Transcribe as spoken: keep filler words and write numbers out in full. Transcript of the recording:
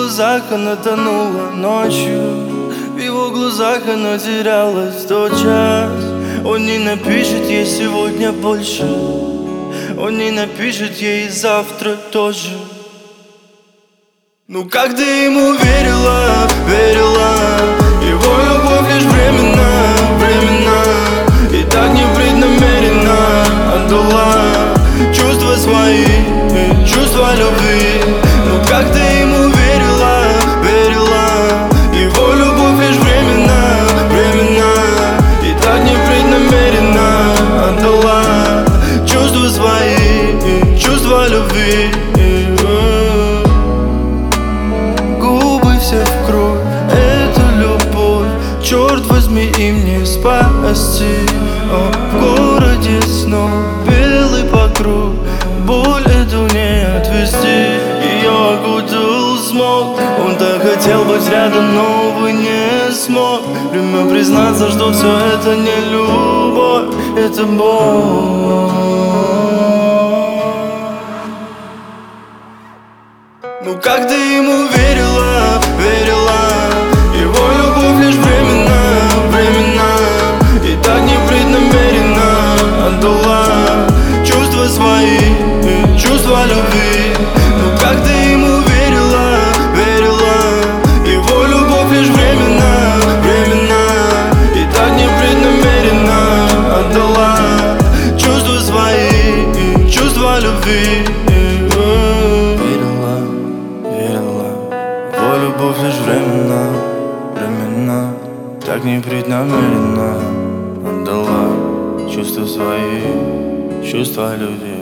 глазах она тонула ночью, в его глазах она терялась тотчас. Он не напишет ей сегодня больше, он не напишет ей завтра тоже. Ну как ты ему верила, верила, его любовь лишь временна, временна, и так непреднамеренно отдала чувства свои, чувства любви. Ну как ты ему верила, верила, его любовь лишь временна, временна, и так непреднамеренно отдала чувства свои, чувства любви. Губы все в кровь, это любовь, черт возьми, им не спасти. О, в городе снова белый покров, боль эту не отвести. Ее окутал смог, он так хотел быть рядом, но, увы, не смог. Время признаться, что все это не любовь, это боль. Ну как ты ему верила, верила, его любовь лишь временна, временна, и так непреднамеренно отдала чувства свои, чувства любви. Ну как ты ему верила, верила, его любовь лишь временна, временна, и так непреднамеренно отдала чувства свои, чувства любви. Его любовь лишь временна, временна, так непреднамеренно отдала чувства свои, чувства любви.